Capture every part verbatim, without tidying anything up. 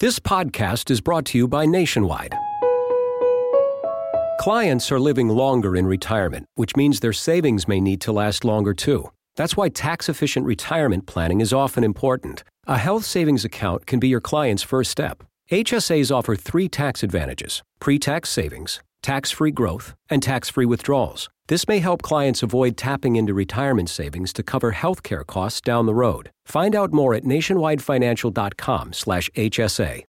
This podcast is brought to you by Nationwide. Clients are living longer in retirement, which means their savings may need to last longer too. That's why tax-efficient retirement planning is often important. A health savings account can be your client's first step. H S As offer three tax advantages: pre-tax savings, tax-free growth, and tax-free withdrawals. This may help clients avoid tapping into retirement savings to cover healthcare costs down the road. Find out more at nationwidefinancial.com slash HSA.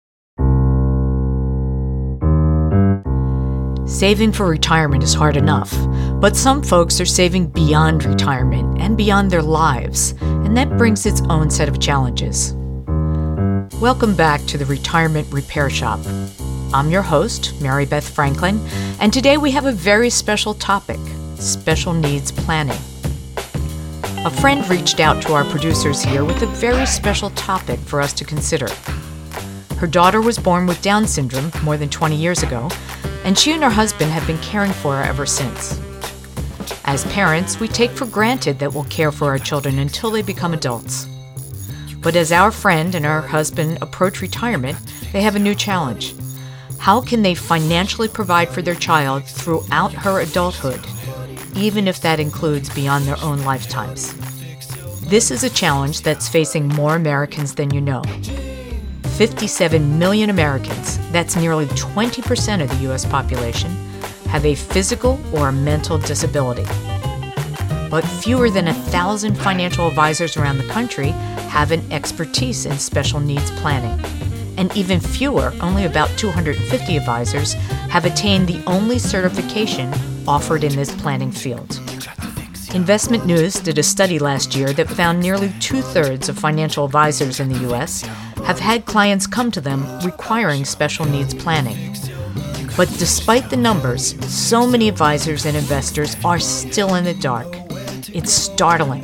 Saving for retirement is hard enough, but some folks are saving beyond retirement and beyond their lives, and that brings its own set of challenges. Welcome back to the Retirement Repair Shop. I'm your host, Mary Beth Franklin, and today we have a very special topic: special needs planning. A friend reached out to our producers here with a very special topic for us to consider. Her daughter was born with Down syndrome more than twenty years ago, and she and her husband have been caring for her ever since. As parents, we take for granted that we'll care for our children until they become adults. But as our friend and her husband approach retirement, they have a new challenge. How can they financially provide for their child throughout her adulthood, even if that includes beyond their own lifetimes? This is a challenge that's facing more Americans than you know. fifty-seven million Americans, that's nearly twenty percent of the U S population, have a physical or mental disability. But fewer than a thousand financial advisors around the country have an expertise in special needs planning. And even fewer, only about two hundred fifty advisors, have attained the only certification offered in this planning field. Investment News did a study last year that found nearly two-thirds of financial advisors in the U S have had clients come to them requiring special needs planning. But despite the numbers, so many advisors and investors are still in the dark. It's startling.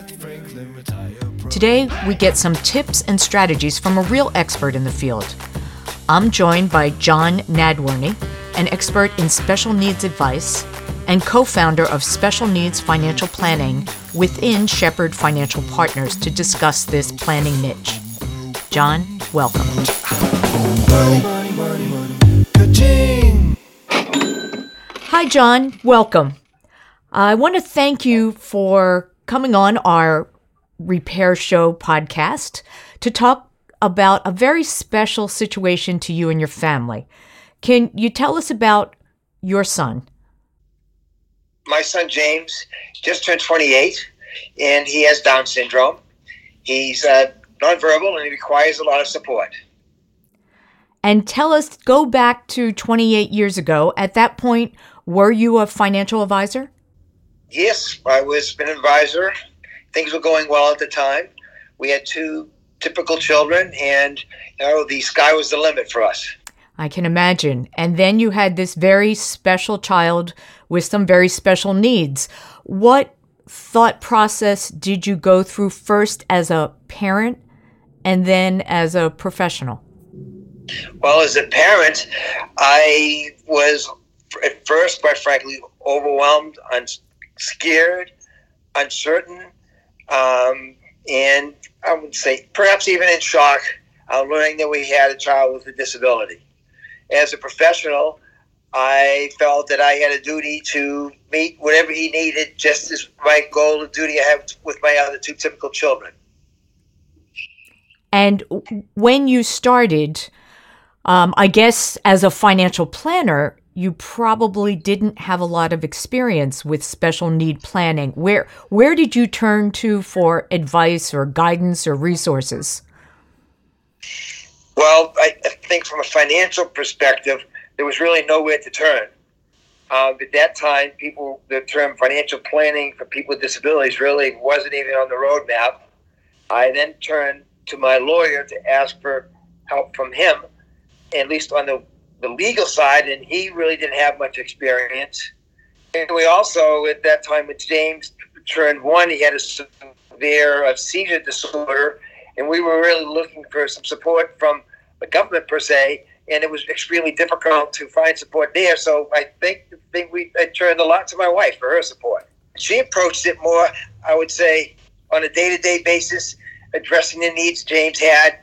Today, we get some tips and strategies from a real expert in the field. I'm joined by John Nadworny, an expert in special needs advice and co-founder of Special Needs Financial Planning within Shepherd Financial Partners, to discuss this planning niche. John, welcome. Hi, John. Welcome. I want to thank you for coming on our Repair Show podcast to talk about a very special situation to you and your family. Can you tell us about your son? My son James just turned twenty-eight, and he has Down syndrome. He's uh, nonverbal, and he requires a lot of support. And tell us, go back to twenty-eight years ago. At that point, were you a financial advisor? Yes, I was an advisor. Things were going well at the time. We had two typical children, and you know, the sky was the limit for us. I can imagine. And then you had this very special child with some very special needs. What thought process did you go through first as a parent and then as a professional? Well, as a parent, I was at first, quite frankly, overwhelmed, un- scared, uncertain, um, and I would say perhaps even in shock, uh, learning that we had a child with a disability. As a professional, I felt that I had a duty to meet whatever he needed, just as my goal and duty I have with my other two typical children. And when you started, um, I guess as a financial planner, you probably didn't have a lot of experience with special need planning. Where where did you turn to for advice or guidance or resources? Well, I, I think from a financial perspective, there was really nowhere to turn. Uh, at that time, people the term financial planning for people with disabilities really wasn't even on the roadmap. I then turned to my lawyer to ask for help from him, at least on the, the legal side, and he really didn't have much experience. And we also, at that time, when James turned one, he had a severe uh, seizure disorder, and we were really looking for some support from the government per se, and it was extremely difficult to find support there. So I think, think we I turned a lot to my wife for her support. She approached it more, I would say, on a day-to-day basis, addressing the needs James had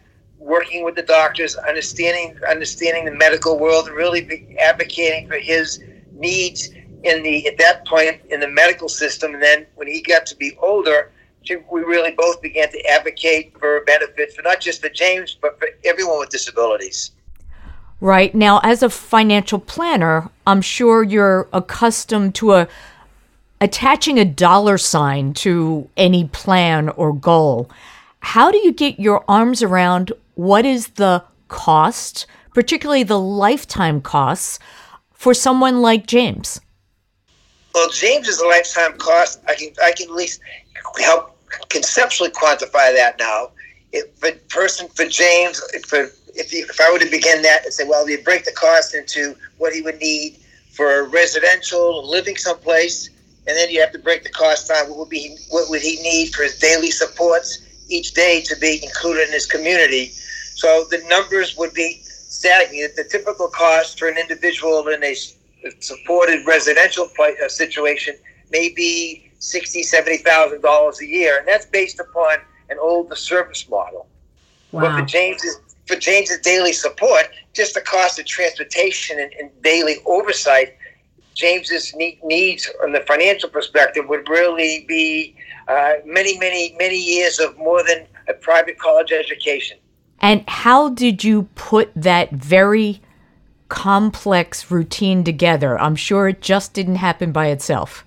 working with the doctors, understanding understanding the medical world, and really be advocating for his needs in the at that point in the medical system. And then when he got to be older, we really both began to advocate for benefits for not just for James, but for everyone with disabilities. Right. Now, as a financial planner, I'm sure you're accustomed to a attaching a dollar sign to any plan or goal. How do you get your arms around what is the cost, particularly the lifetime costs, for someone like James? Well, James is a lifetime cost. I can I can at least help conceptually quantify that now. If for person for James, for if you, if I were to begin that and say, well, you break the cost into what he would need for residential, living someplace, and then you have to break the cost down. What would be what would he need for his daily supports each day to be included in his community? So the numbers would be staggering. The typical cost for an individual in a supported residential situation may be sixty thousand dollars, seventy thousand dollars a year, and that's based upon an older service model. Wow. But for James's for James's daily support, just the cost of transportation and, and daily oversight, James's needs from the financial perspective would really be uh, many, many, many years of more than a private college education. And how did you put that very complex routine together? I'm sure it just didn't happen by itself.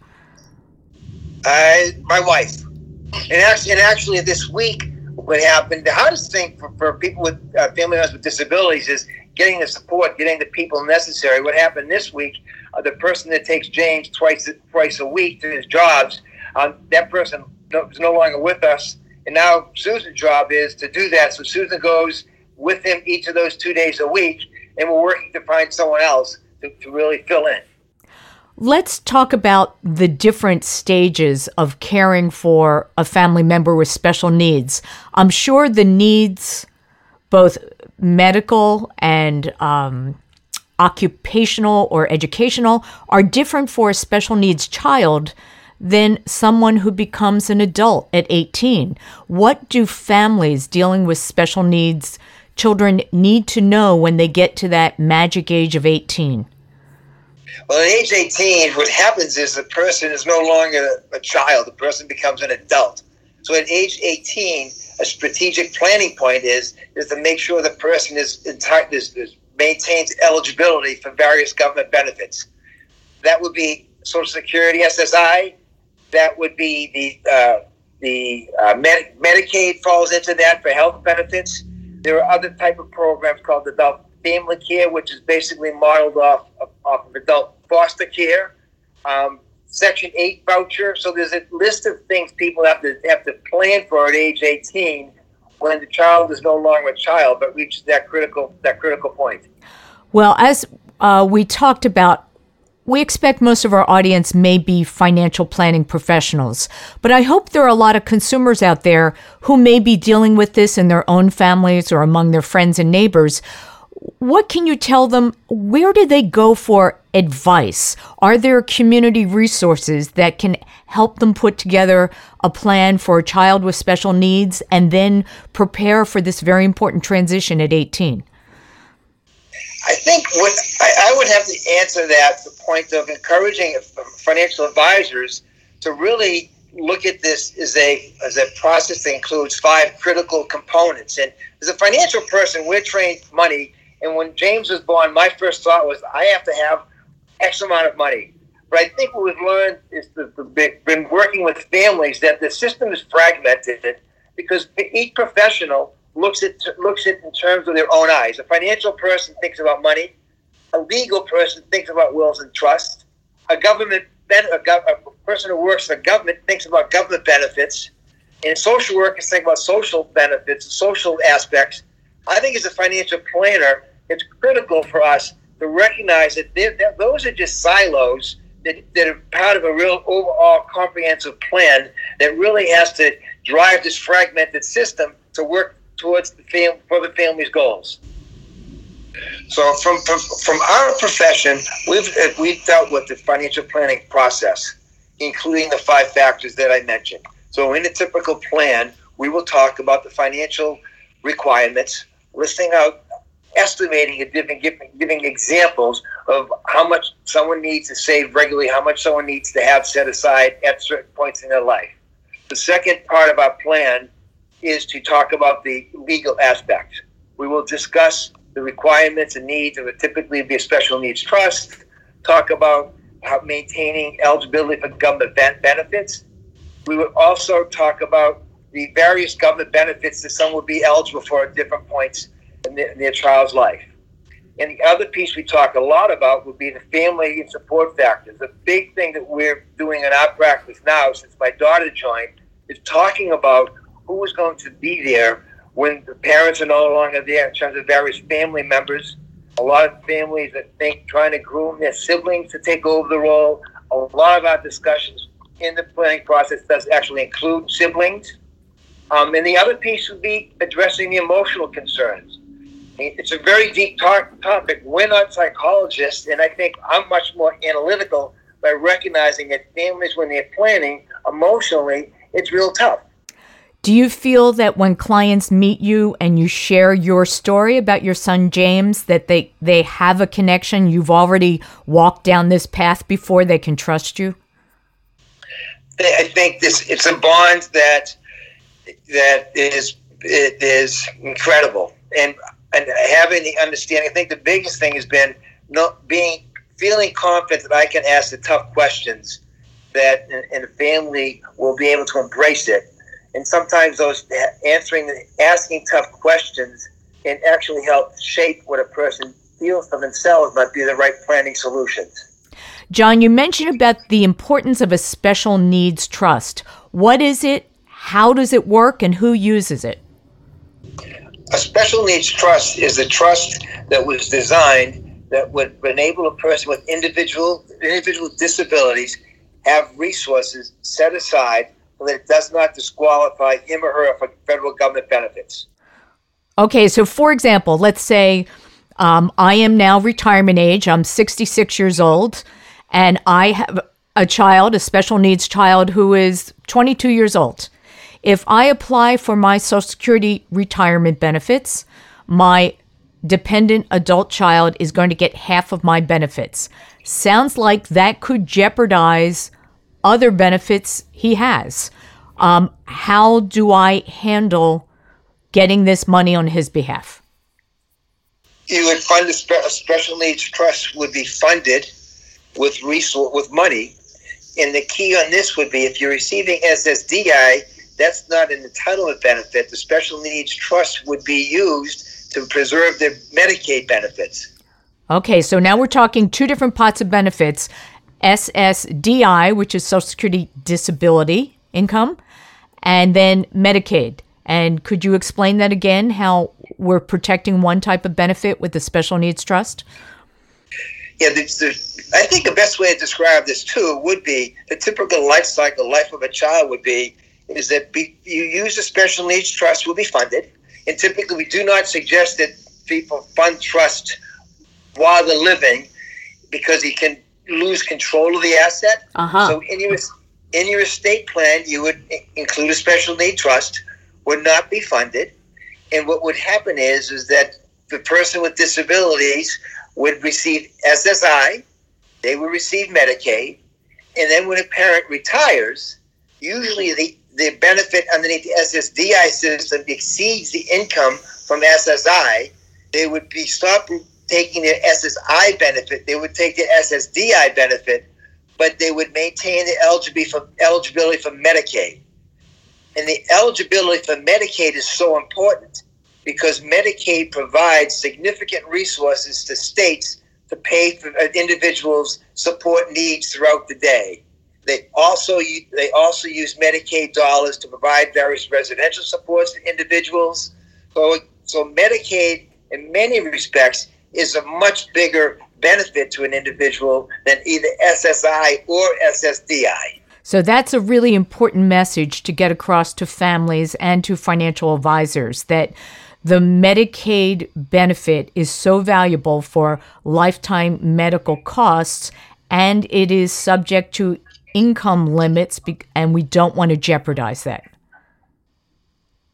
Uh, my wife. And actually, and actually this week, what happened, the hardest thing for, for people with uh, family members with disabilities is getting the support, getting the people necessary. What happened this week, uh, the person that takes James twice twice a week to his jobs, um, that person no, is no longer with us. And now Susan's job is to do that. So Susan goes with him each of those two days a week, and we're working to find someone else to, to really fill in. Let's talk about the different stages of caring for a family member with special needs. I'm sure the needs, both medical and um, occupational or educational, are different for a special needs child than someone who becomes an adult at eighteen. What do families dealing with special needs children need to know when they get to that magic age of eighteen? Well, at age eighteen, what happens is the person is no longer a child. The person becomes an adult. So at age eighteen, a strategic planning point is is to make sure the person is, enti- is, is maintains eligibility for various government benefits. That would be Social Security, S S I. That would be the uh, the uh, Med- Medicaid falls into that for health benefits. There are other type of programs called adult family care, which is basically modeled off of, off of adult foster care, um, Section eight voucher. So there's a list of things people have to have to plan for at age eighteen when the child is no longer a child, but reaches that critical that critical point. Well, as uh, we talked about, we expect most of our audience may be financial planning professionals, but I hope there are a lot of consumers out there who may be dealing with this in their own families or among their friends and neighbors. What can you tell them? Where do they go for advice? Are there community resources that can help them put together a plan for a child with special needs and then prepare for this very important transition at eighteen? I think what I, I would have to answer that the point of encouraging financial advisors to really look at this as a as a process that includes five critical components. And as a financial person, we're trained money. And when James was born, my first thought was, I have to have X amount of money. But I think what we've learned is the, the been working with families that the system is fragmented because each professional looks at looks at in terms of their own eyes. A financial person thinks about money. A legal person thinks about wills and trusts. A government a, a person who works for the government thinks about government benefits. And social workers think about social benefits, social aspects. I think as a financial planner, it's critical for us to recognize that, that those are just silos that, that are part of a real overall comprehensive plan that really has to drive this fragmented system to work towards the fam- for the family's goals. So from, from from our profession, we've we've dealt with the financial planning process, including the five factors that I mentioned. So in a typical plan, we will talk about the financial requirements. listing out, estimating and giving, giving, giving examples of how much someone needs to save regularly, how much someone needs to have set aside at certain points in their life. The second part of our plan is to talk about the legal aspect. We will discuss the requirements and needs of a typically be a special needs trust, talk about how maintaining eligibility for government benefits. We would also talk about the various government benefits that someone would be eligible for at different points in their, in their child's life. And the other piece we talk a lot about would be the family and support factors. The big thing that we're doing in our practice now, since my daughter joined, is talking about who is going to be there when the parents are no longer there in terms of various family members. A lot of families that think trying to groom their siblings to take over the role. A lot of our discussions in the planning process does actually include siblings. Um, and the other piece would be addressing the emotional concerns. I mean, it's a very deep talk, topic. We're not psychologists, and I think I'm much more analytical by recognizing that families, when they're planning emotionally, it's real tough. Do you feel that when clients meet you and you share your story about your son, James, that they, they have a connection? You've already walked down this path before, they can trust you? I think this it's a bond that that is it is incredible. And and having the understanding, I think the biggest thing has been not being feeling confident that I can ask the tough questions, that and the family will be able to embrace it. And sometimes those answering, asking tough questions can actually help shape what a person feels for themselves might be the right planning solutions. John, you mentioned about the importance of a special needs trust. What is it? How does it work? And who uses it? A special needs trust is a trust that was designed that would enable a person with individual individual disabilities have resources set aside so that it does not disqualify him or her for federal government benefits. Okay, so for example, let's say um, I am now retirement age. I'm sixty-six years old, and I have a child, a special needs child, who is twenty-two years old. If I apply for my Social Security retirement benefits, my dependent adult child is going to get half of my benefits. Sounds like that could jeopardize other benefits he has. Um, how do I handle getting this money on his behalf? You would fund a, spe- a special needs trust would be funded with resource with money, and the key on this would be if you're receiving S S D I, that's not an entitlement benefit. The special needs trust would be used to preserve their Medicaid benefits. Okay, so now we're talking two different pots of benefits. S S D I, which is Social Security disability income, and then Medicaid. And could you explain that again, how we're protecting one type of benefit with the special needs trust? Yeah, the, the, I think the best way to describe this too would be the typical life cycle, life of a child would be, is that be, you use a special needs trust will be funded. And typically we do not suggest that people fund trust while they're living because he can lose control of the asset. Uh-huh. So in your in your estate plan, you would include a special need trust, would not be funded, and what would happen is is that the person with disabilities would receive S S I, they would receive Medicaid, and then when a parent retires, usually the, the benefit underneath the S S D I system exceeds the income from S S I. They would be stopped taking their S S I benefit, they would take their S S D I benefit, but they would maintain the eligibility for, eligibility for Medicaid. And the eligibility for Medicaid is so important because Medicaid provides significant resources to states to pay for individuals' support needs throughout the day. They also they also use Medicaid dollars to provide various residential supports to individuals. So, so Medicaid, in many respects, is a much bigger benefit to an individual than either S S I or S S D I. So that's a really important message to get across to families and to financial advisors, that the Medicaid benefit is so valuable for lifetime medical costs, and it is subject to income limits, and we don't want to jeopardize that.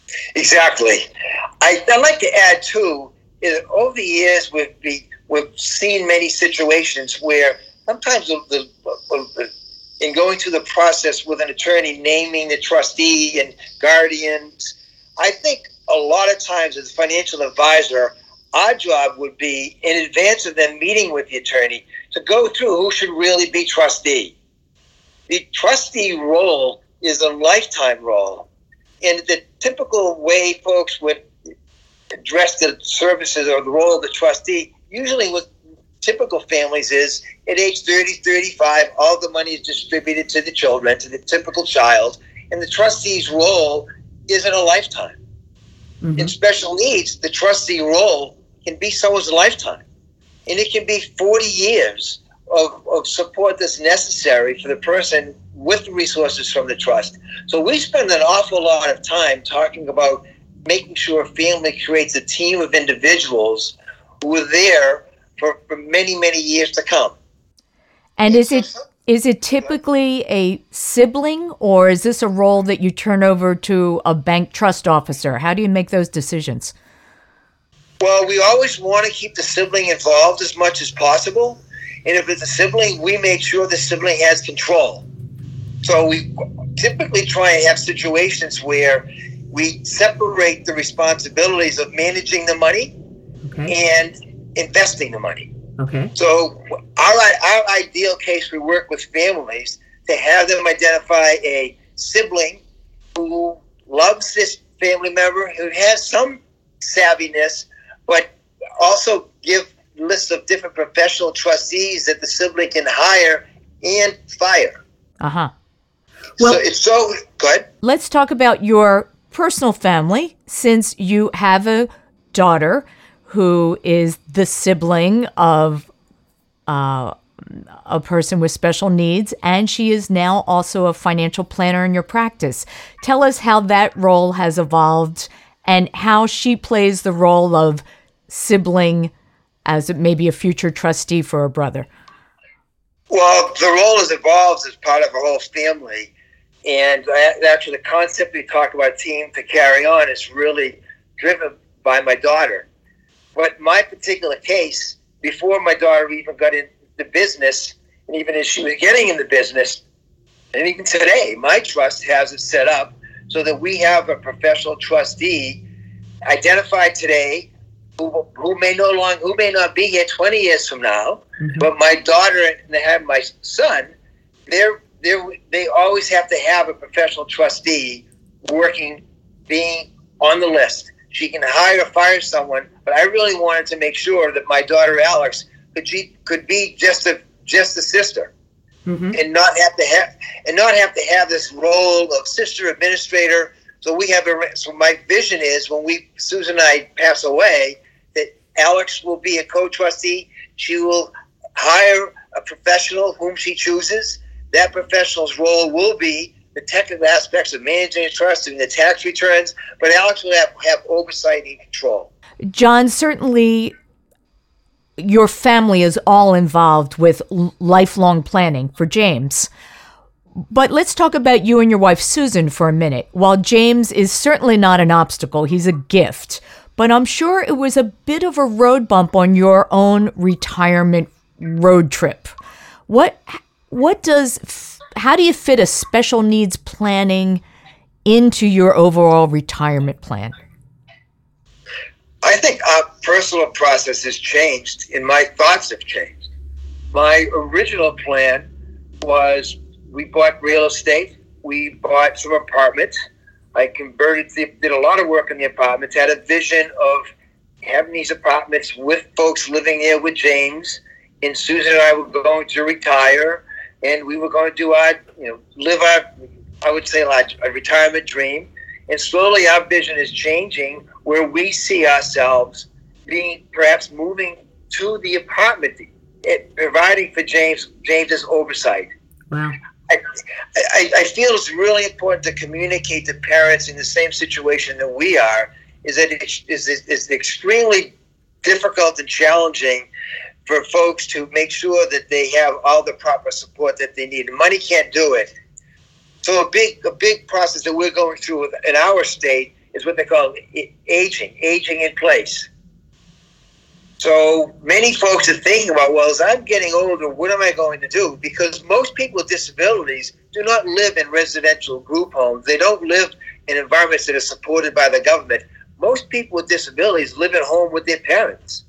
Exactly. I, I'd like to add, too, is over the years we've, be, we've seen many situations where sometimes the, the, the, in going through the process with an attorney naming the trustee and guardians, I think a lot of times as a financial advisor, our job would be, in advance of them meeting with the attorney, to go through who should really be trustee. The trustee role is a lifetime role. And the typical way folks would address the services or the role of the trustee, usually with typical families, is at age thirty, thirty-five, all the money is distributed to the children, to the typical child, and the trustee's role isn't a lifetime. Mm-hmm. In special needs, the trustee role can be someone's lifetime. And it can be forty years of, of support that's necessary for the person with the resources from the trust. So we spend an awful lot of time talking about making sure a family creates a team of individuals who are there for, for many, many years to come. And is it is it typically a sibling, or is this a role that you turn over to a bank trust officer? How do you make those decisions? Well, we always want to keep the sibling involved as much as possible. And if it's a sibling, we make sure the sibling has control. So we typically try and have situations where we separate the responsibilities of managing the money okay. and investing the money. Okay. So our, our ideal case, we work with families to have them identify a sibling who loves this family member, who has some savviness, but also give lists of different professional trustees that the sibling can hire and fire. Uh-huh. Well, so it's so good. Let's talk about your personal family, since you have a daughter who is the sibling of uh, a person with special needs, and she is now also a financial planner in your practice. Tell us how that role has evolved and how she plays the role of sibling as maybe a future trustee for a brother. Well, the role has evolved as part of a whole family. And actually the concept we talk about team to carry on is really driven by my daughter. But my particular case, before my daughter even got into the business, and even as she was getting in the business, and even today, my trust has it set up so that we have a professional trustee identified today who, who may no longer, who may not be here twenty years from now, mm-hmm. but my daughter and I have my son, they're They're, they always have to have a professional trustee working, being on the list. She can hire or fire someone, but I really wanted to make sure that my daughter Alex could she could be just a just a sister, mm-hmm. and not have to have and not have to have this role of sister administrator. So we have a so my vision is when we Susan and I pass away that Alex will be a co-trustee. She will hire a professional whom she chooses. That professional's role will be the technical aspects of managing a trust and the tax returns, but Alex will have, have oversight and control. John, certainly your family is all involved with l- lifelong planning for James. But let's talk about you and your wife, Susan, for a minute. While James is certainly not an obstacle, he's a gift. But I'm sure it was a bit of a road bump on your own retirement road trip. What... What does, how do you fit a special needs planning into your overall retirement plan? I think our personal process has changed and my thoughts have changed. My original plan was we bought real estate. We bought some apartments. I converted, did a lot of work in the apartments, had a vision of having these apartments with folks living there with James. And Susan and I were going to retire. And we were going to do our, you know, live our, I would say, like a retirement dream. And slowly our vision is changing where we see ourselves being, perhaps moving to the apartment, it, providing for James, James's oversight. Wow. I, I, I feel it's really important to communicate to parents in the same situation that we are, is that it is, is extremely difficult and challenging for folks to make sure that they have all the proper support that they need. Money can't do it. So a big a big process that we're going through in our state is what they call aging, aging in place. So many folks are thinking about, well, as I'm getting older, what am I going to do? Because most people with disabilities do not live in residential group homes. They don't live in environments that are supported by the government. Most people with disabilities live at home with their parents.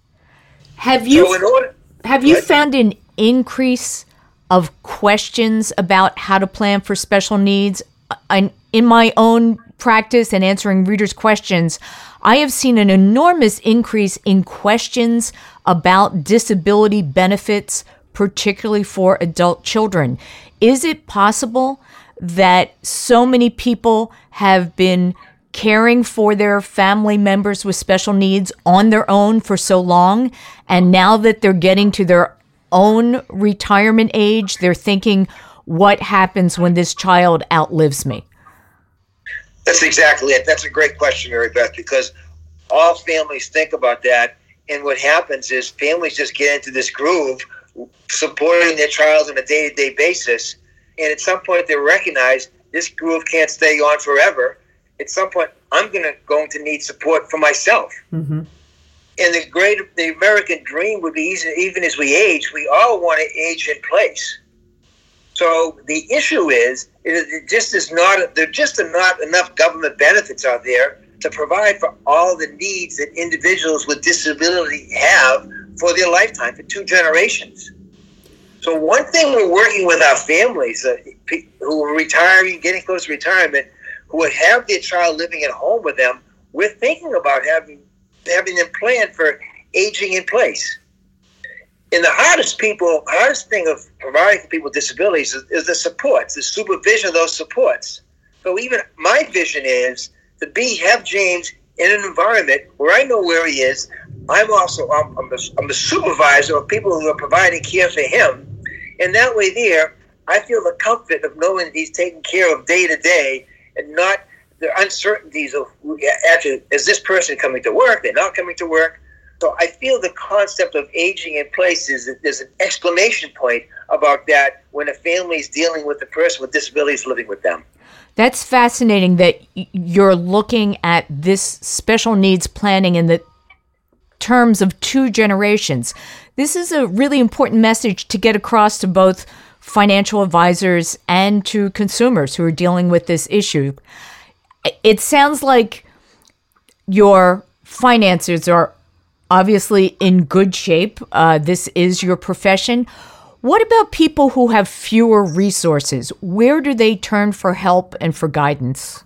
Have you, so in order, have you found an increase of questions about how to plan for special needs? I, in my own practice and answering readers' questions, I have seen an enormous increase in questions about disability benefits, particularly for adult children. Is it possible that so many people have been caring for their family members with special needs on their own for so long, and now that they're getting to their own retirement age, they're thinking, what happens when this child outlives me? That's exactly it. That's a great question, Mary Beth, because all families think about that. And what happens is families just get into this groove, supporting their child on a day-to-day basis. And at some point, they recognize this groove can't stay on forever. At some point, I'm gonna going to need support for myself. Mm-hmm. And the great, the American dream would be easy, even as we age, we all want to age in place. So the issue is, it just is not. There just are not enough government benefits out there to provide for all the needs that individuals with disability have for their lifetime, for two generations. So one thing we're working with our families uh, who are retiring, getting close to retirement, who would have their child living at home with them, we're thinking about having having them plan for aging in place. And the hardest people, hardest thing of providing for people with disabilities is, is the supports, the supervision of those supports. So even my vision is to be have James in an environment where I know where he is. I'm also I'm, I'm, a, I'm a supervisor of people who are providing care for him, and that way there I feel the comfort of knowing that he's taken care of day to day, and not the uncertainties of actually is this person coming to work? They're not coming to work. So I feel the concept of aging in place is that there's an exclamation point about that when a family is dealing with a person with disabilities living with them. That's fascinating that you're looking at this special needs planning in the terms of two generations. This is a really important message to get across to both financial advisors and to consumers who are dealing with this issue. It sounds like your finances are obviously in good shape. Uh, this is your profession. What about people who have fewer resources? Where do they turn for help and for guidance?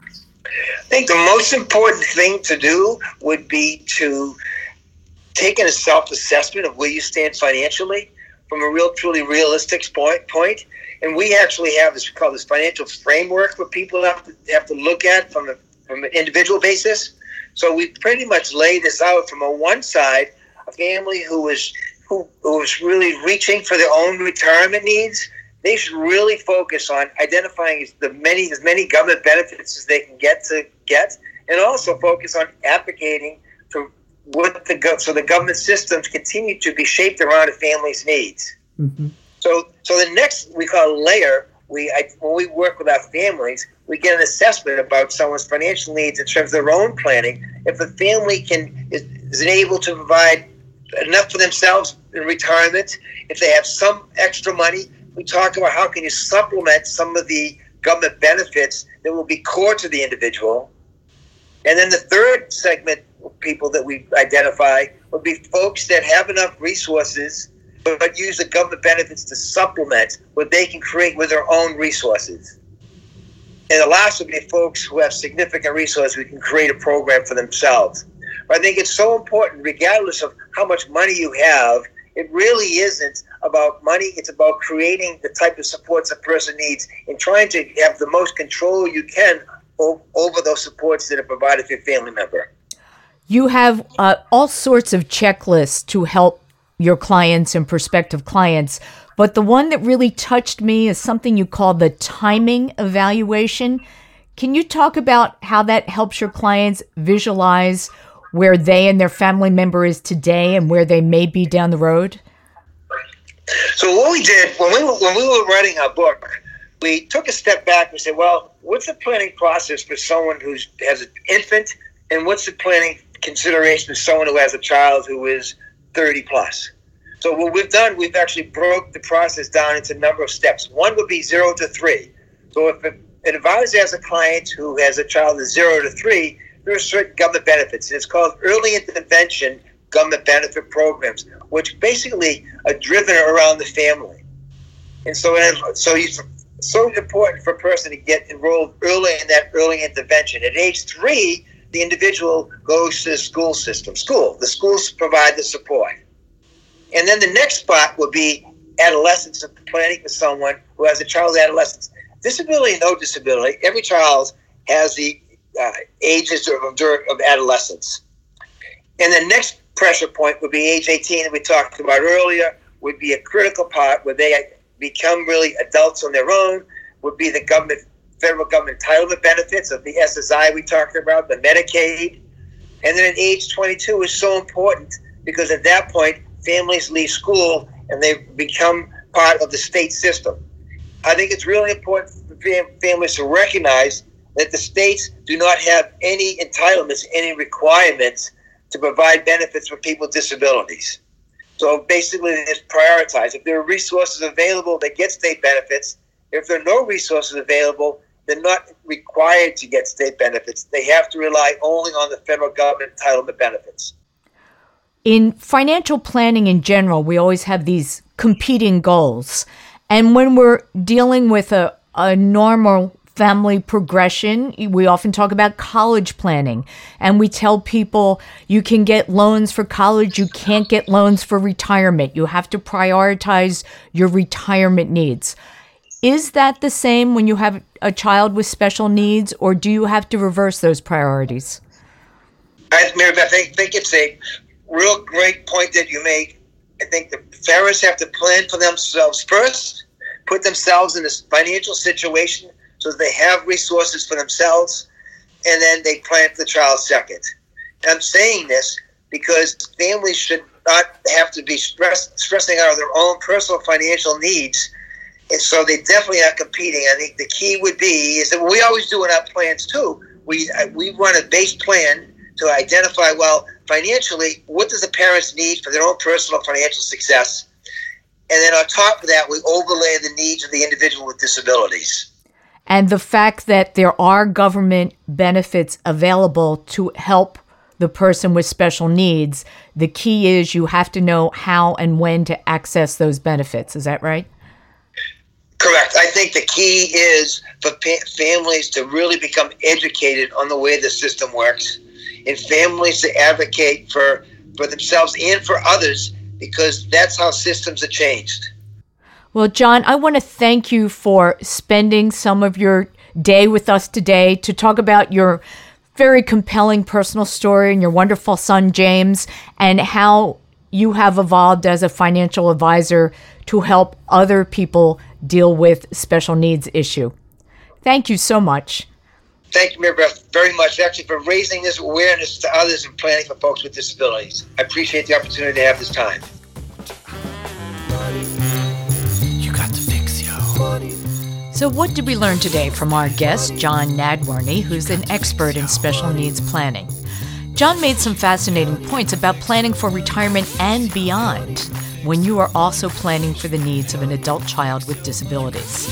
I think the most important thing to do would be to take a self-assessment of where you stand financially from a real, truly realistic point. And we actually have this, we call this financial framework for people have to have to look at from, a, from an individual basis. So we pretty much lay this out from a one side, a family who is who, who is really reaching for their own retirement needs. They should really focus on identifying the many as many government benefits as they can get to get, and also focus on advocating for what the so the government systems continue to be shaped around a family's needs. Mm-hmm. So, so the next we call layer. We I, when we work with our families, we get an assessment about someone's financial needs in terms of their own planning. If the family can is, is able to provide enough for themselves in retirement, if they have some extra money, we talk about how can you supplement some of the government benefits that will be core to the individual. And then the third segment of people that we identify would be folks that have enough resources but use the government benefits to supplement what they can create with their own resources. And the last would be folks who have significant resources who can create a program for themselves. But I think it's so important, regardless of how much money you have, it really isn't about money. It's about creating the type of supports a person needs and trying to have the most control you can o- over those supports that are provided for your family member. You have uh, all sorts of checklists to help your clients and prospective clients, but the one that really touched me is something you call the timing evaluation. Can you talk about how that helps your clients visualize where they and their family member is today and where they may be down the road? So what we did when we when we were writing our book, we took a step back and said, well, what's the planning process for someone who has an infant, and what's the planning consideration for someone who has a child who is thirty plus? So what we've done, we've actually broke the process down into a number of steps. One would be zero to three. So if an advisor has a client who has a child that's zero to three, there are certain government benefits. It's called early intervention government benefit programs, which basically are driven around the family. And so, so it's so important for a person to get enrolled early in that early intervention. At age three, the individual goes to the school system. School, the schools provide the support. And then the next spot would be adolescence and planning for someone who has a child adolescence. Disability, no disability. Every child has the uh, ages of, of adolescence. And the next pressure point would be age eighteen that we talked about earlier, would be a critical part where they become really adults on their own, would be the government, federal government entitlement benefits of the S S I we talked about, the Medicaid. And then at age twenty-two is so important because at that point, families leave school and they become part of the state system. I think it's really important for families to recognize that the states do not have any entitlements, any requirements to provide benefits for people with disabilities. So basically, they just prioritize. If there are resources available, they get state benefits. If there are no resources available, they're not required to get state benefits. They have to rely only on the federal government entitlement benefits. In financial planning in general, we always have these competing goals. And when we're dealing with a, a normal family progression, we often talk about college planning. And we tell people you can get loans for college, you can't get loans for retirement. You have to prioritize your retirement needs. Is that the same when you have a child with special needs, or do you have to reverse those priorities? I, Mary Beth, I think it's a real great point that you make. I think the parents have to plan for themselves first, put themselves in this financial situation so that they have resources for themselves, and then they plan for the child second. And I'm saying this because families should not have to be stress, stressing out their own personal financial needs, and so they definitely are competing. I think the key would be is that we always do in our plans too. We we run a base plan to identify, well, financially, what does the parents need for their own personal financial success? And then on top of that, we overlay the needs of the individual with disabilities. And the fact that there are government benefits available to help the person with special needs, the key is you have to know how and when to access those benefits. Is that right? Correct. I think the key is for pa- families to really become educated on the way the system works, and families to advocate for, for themselves and for others, because that's how systems are changed. Well, John, I want to thank you for spending some of your day with us today to talk about your very compelling personal story and your wonderful son, James, and how you have evolved as a financial advisor to help other people deal with special needs issue. Thank you so much. Thank you, Mary Beth, very much, actually, for raising this awareness to others and planning for folks with disabilities. I appreciate the opportunity to have this time. You got to fix yo. So what did we learn today from our guest, John Nadworny, who's an expert in special needs planning? John made some fascinating points about planning for retirement and beyond when you are also planning for the needs of an adult child with disabilities.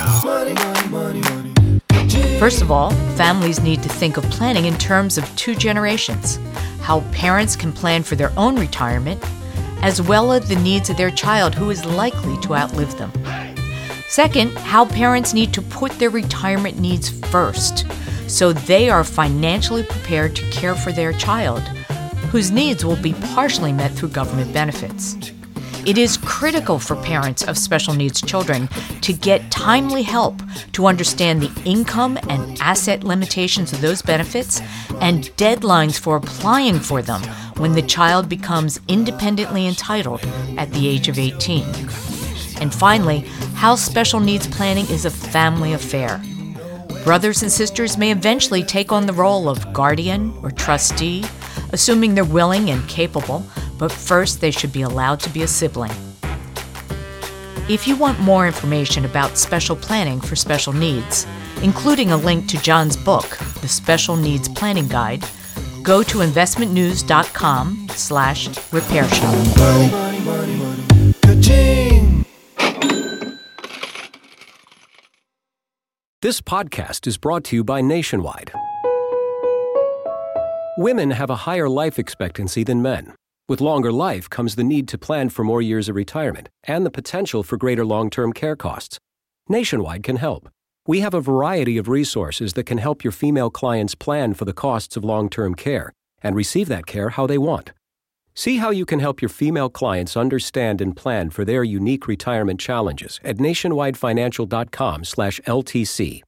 First of all, families need to think of planning in terms of two generations, how parents can plan for their own retirement, as well as the needs of their child who is likely to outlive them. Second, how parents need to put their retirement needs first, so they are financially prepared to care for their child, whose needs will be partially met through government benefits. It is critical for parents of special needs children to get timely help to understand the income and asset limitations of those benefits and deadlines for applying for them when the child becomes independently entitled at the age of eighteen. And finally, how special needs planning is a family affair. Brothers and sisters may eventually take on the role of guardian or trustee, assuming they're willing and capable, but first they should be allowed to be a sibling. If you want more information about special planning for special needs, including a link to John's book, The Special Needs Planning Guide, go to investmentnews.com slash repair shop. Money, money, money, money. Ka-ching. This podcast is brought to you by Nationwide. Women have a higher life expectancy than men. With longer life comes the need to plan for more years of retirement and the potential for greater long-term care costs. Nationwide can help. We have a variety of resources that can help your female clients plan for the costs of long-term care and receive that care how they want. See how you can help your female clients understand and plan for their unique retirement challenges at nationwidefinancial.com slash LTC.